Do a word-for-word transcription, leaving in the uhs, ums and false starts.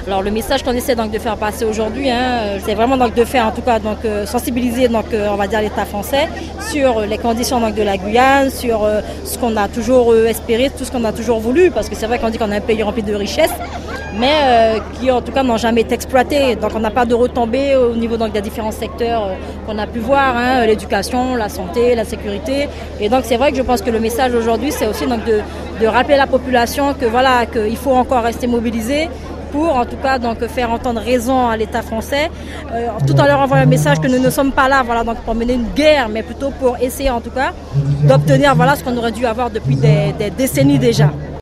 Alors le message qu'on essaie donc de faire passer aujourd'hui, hein, c'est vraiment donc de faire en tout cas donc euh, sensibiliser donc euh, on va dire l'État français sur les conditions donc de la Guyane, sur euh, ce qu'on a toujours euh, espéré, tout ce qu'on a toujours voulu, parce que c'est vrai qu'on dit qu'on a un pays rempli de richesses, mais euh, qui en tout cas n'ont jamais été exploités. Donc on n'a pas de retombées au niveau donc des différents secteurs euh, qu'on a pu voir, hein, l'éducation, la santé, la sécurité. Et donc c'est vrai que je pense que le message aujourd'hui, c'est aussi donc de, de rappeler à la population que voilà qu'il faut encore rester mobilisé pour en tout cas donc faire entendre raison à l'État français, euh, tout en leur envoyant un message que nous ne sommes pas là voilà donc pour mener une guerre, mais plutôt pour essayer en tout cas d'obtenir voilà ce qu'on aurait dû avoir depuis des, des décennies déjà.